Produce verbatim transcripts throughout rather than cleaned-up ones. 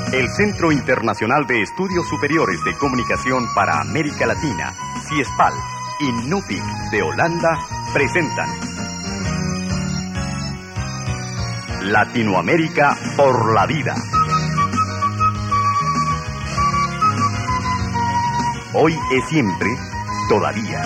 El Centro Internacional de Estudios Superiores de Comunicación para América Latina, CIESPAL, y NUPIC de Holanda presentan Latinoamérica por la vida. Hoy es siempre, todavía.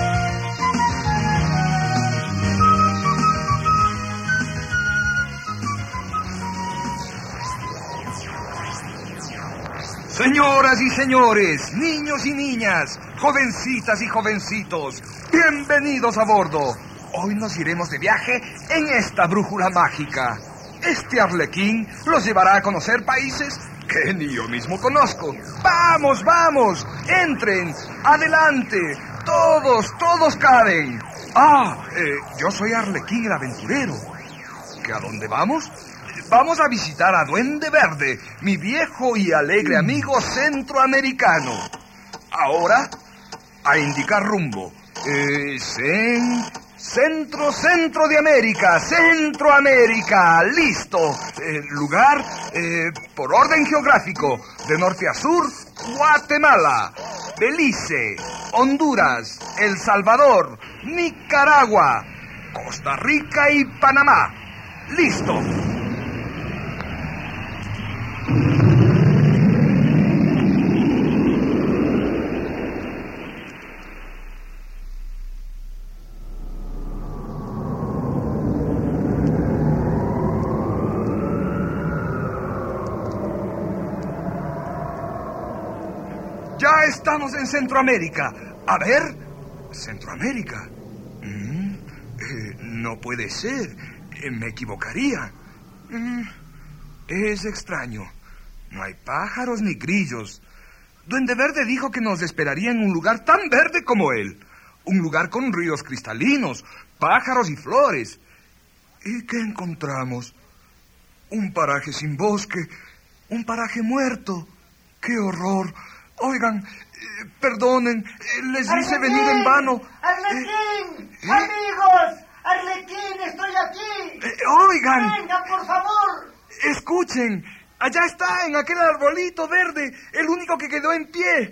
Señoras y señores, niños y niñas, jovencitas y jovencitos, bienvenidos a bordo. Hoy nos iremos de viaje en esta brújula mágica. Este arlequín los llevará a conocer países que ni yo mismo conozco. ¡Vamos, vamos! ¡Entren! ¡Adelante! ¡Todos, todos caben! Ah, eh, yo soy Arlequín el aventurero. ¿Que a dónde vamos? Vamos a visitar a Duende Verde, mi viejo y alegre amigo centroamericano. Ahora, a indicar rumbo. Eh, cen, centro, centro de América, Centroamérica, listo. Eh, lugar, eh, por orden geográfico, de norte a sur, Guatemala, Belice, Honduras, El Salvador, Nicaragua, Costa Rica y Panamá. Listo. Ya estamos en Centroamérica. A ver, Centroamérica. Mm, eh, no puede ser. Eh, me equivocaría. Mm, es extraño. No hay pájaros ni grillos. Duende Verde dijo que nos esperaría en un lugar tan verde como él. Un lugar con ríos cristalinos, pájaros y flores. ¿Y qué encontramos? Un paraje sin bosque. Un paraje muerto. ¡Qué horror! Oigan, eh, perdonen, eh, les hice ¡Arlequín! venir en vano. ¡Arlequín! Eh, ¿eh? ¡Amigos! ¡Arlequín, estoy aquí! Eh, oigan, ¡Venga, por favor! escuchen, allá está, en aquel arbolito verde, el único que quedó en pie.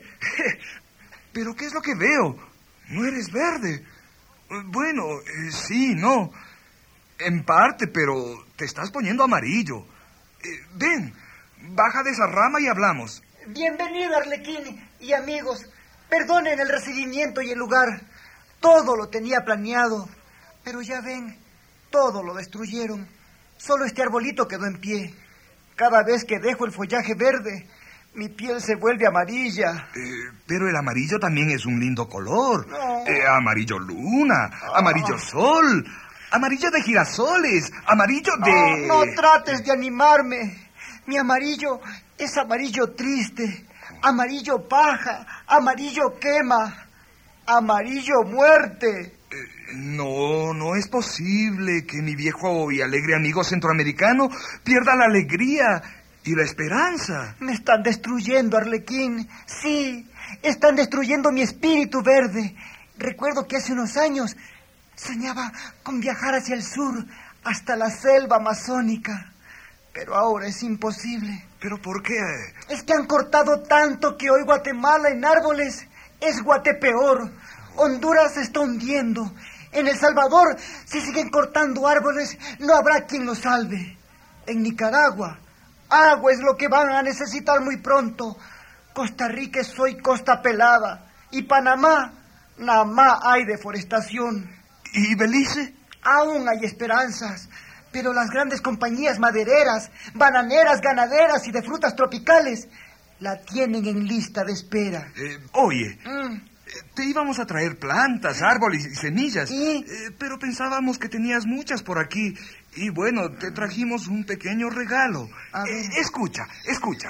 ¿Pero qué es lo que veo? No eres verde. Bueno, eh, sí, no. En parte, pero te estás poniendo amarillo. Eh, ven, baja de esa rama y hablamos. Bienvenido, Arlequín y amigos. Perdonen el recibimiento y el lugar. Todo lo tenía planeado. Pero ya ven, todo lo destruyeron. Solo este arbolito quedó en pie. Cada vez que dejo el follaje verde, mi piel se vuelve amarilla. Eh, pero el amarillo también es un lindo color. No. Eh, amarillo luna, amarillo sol, amarillo de girasoles, amarillo de... No, no trates de animarme. Mi amarillo es amarillo triste, amarillo paja, amarillo quema, amarillo muerte. Eh, no, no es posible que mi viejo y alegre amigo centroamericano pierda la alegría y la esperanza. Me están destruyendo, Arlequín. Sí, están destruyendo mi espíritu verde. Recuerdo que hace unos años soñaba con viajar hacia el sur, hasta la selva amazónica. Pero ahora es imposible. ¿Pero por qué? Es que han cortado tanto que hoy Guatemala en árboles es Guatepeor. Honduras se está hundiendo. En El Salvador, si siguen cortando árboles, no habrá quien los salve. En Nicaragua, agua es lo que van a necesitar muy pronto. Costa Rica es hoy costa pelada. Y Panamá, nada más hay deforestación. ¿Y Belice? Aún hay esperanzas. Pero las grandes compañías madereras, bananeras, ganaderas y de frutas tropicales la tienen en lista de espera. Eh, oye, Mm. te íbamos a traer plantas, árboles y semillas. ¿Y? Eh, pero pensábamos que tenías muchas por aquí. Y bueno, te trajimos un pequeño regalo. A ver. Eh, escucha, escucha.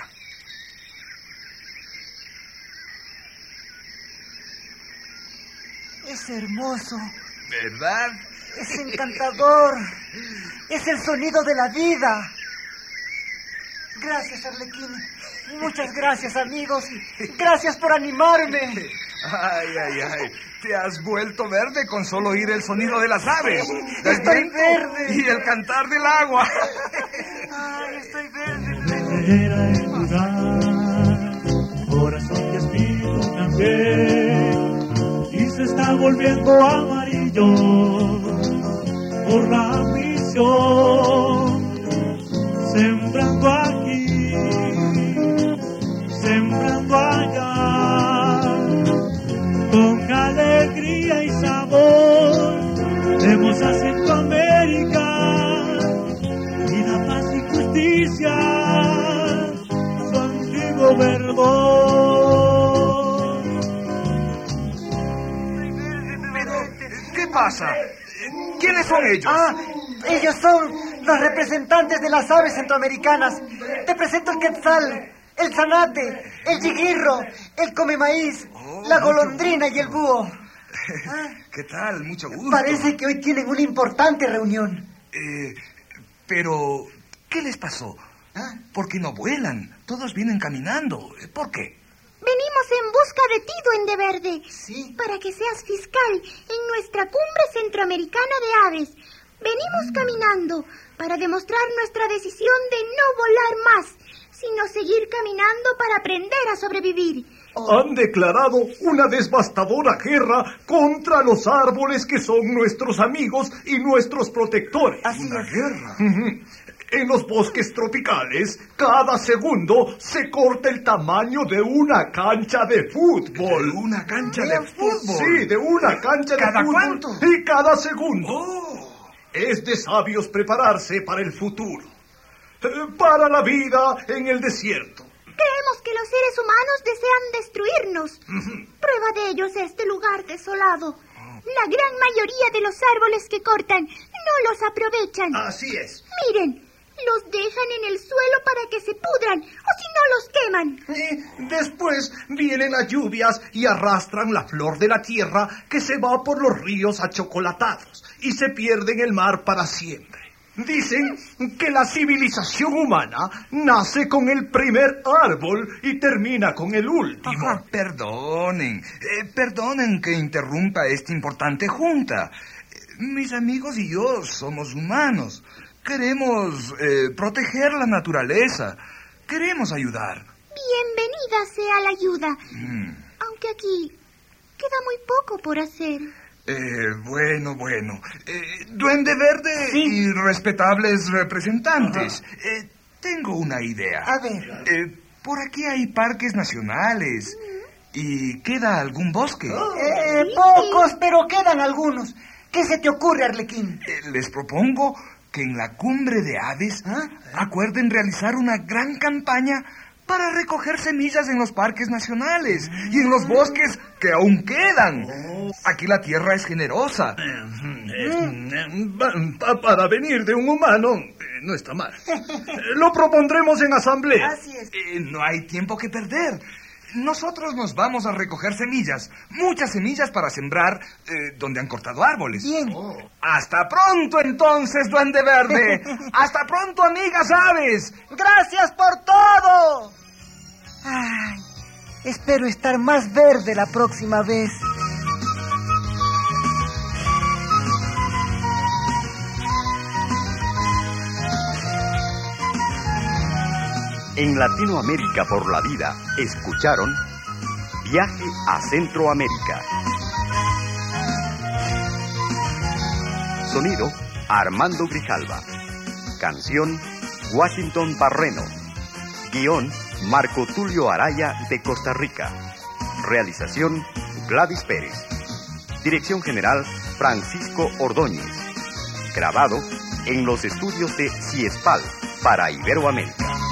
Es hermoso, ¿Verdad? es encantador, es el sonido de la vida. Gracias, Arlequín. Muchas gracias, amigos. Gracias por animarme. Ay, ay, ay. Te has vuelto verde con solo oír el sonido de las aves. del Estoy viento verde. Y el cantar del agua. Ay, estoy verde. bosque y se está volviendo amarillo por la ambición, sembrando aquí, sembrando allá, con alegría y sabor, demos a Centroamérica vida, paz y justicia, su antiguo verdor. ¿Qué pasa? ¿Quiénes son ellos? Ah, ellos son los representantes de las aves centroamericanas. Te presento el quetzal, el zanate, el yiguirro, el come maíz, Oh, la mucho golondrina y el búho. ¿Qué tal? Mucho gusto. Parece que hoy tienen una importante reunión. Eh, pero, ¿qué les pasó? ¿Ah? ¿Por qué no vuelan? Todos vienen caminando. ¿Por qué? Venimos en busca de ti, Duende Verde. Sí. Para que seas fiscal en nuestra cumbre centroamericana de aves. Venimos caminando para demostrar nuestra decisión de no volar más, sino seguir caminando para aprender a sobrevivir. Han declarado una devastadora guerra contra los árboles que son nuestros amigos y nuestros protectores. Así Una es. guerra. Ujú. En los bosques tropicales, cada segundo se corta el tamaño de una cancha de fútbol. Una cancha Vea de usted. fútbol. Sí, de una cancha de ¿Cada fútbol. cuánto? Y cada segundo. Oh. Es de sabios prepararse para el futuro. Eh, Para la vida en el desierto. Creemos que los seres humanos desean destruirnos. Prueba de ello es este lugar desolado. La gran mayoría de los árboles que cortan no los aprovechan. Así es. Miren, los dejan en el suelo para que se pudran, o si no los queman. Y después vienen las lluvias y arrastran la flor de la tierra que se va por los ríos achocolatados y se pierde en el mar para siempre. Dicen que la civilización humana nace con el primer árbol y termina con el último. Ajá. Perdonen, eh, perdonen que interrumpa esta importante junta. Eh, Mis amigos y yo somos humanos. Queremos eh, proteger la naturaleza. Queremos ayudar. Bienvenida sea la ayuda. Mm. Aunque aquí queda muy poco por hacer. Eh, bueno, bueno. Eh, Duende Verde Sí. y respetables representantes. Eh, tengo una idea. A ver. Eh, por aquí hay parques nacionales. ¿Y queda algún bosque? Eh, pocos, pero quedan algunos. ¿Qué se te ocurre, Arlequín? Eh, les propongo que en la cumbre de aves ¿Ah? acuerden realizar una gran campaña para recoger semillas en los parques nacionales y en los bosques que aún quedan. Aquí la tierra es generosa. Pa- Para venir de un humano, eh, no está mal. Lo propondremos en asamblea. Así es. Eh, no hay tiempo que perder. Nosotros nos vamos a recoger semillas, muchas semillas para sembrar eh, donde han cortado árboles. Bien. Hasta pronto entonces, Duende Verde. Hasta pronto, amigas aves. ¡Gracias por todo! Ay, espero estar más verde la próxima vez. En Latinoamérica por la vida, escucharon Viaje a Centroamérica. Sonido, Armando Grijalva. Canción, Washington Barreno. Guión, Marco Tulio Araya de Costa Rica. Realización, Gladys Pérez. Dirección General, Francisco Ordóñez. Grabado en los estudios de Ciespal para Iberoamérica.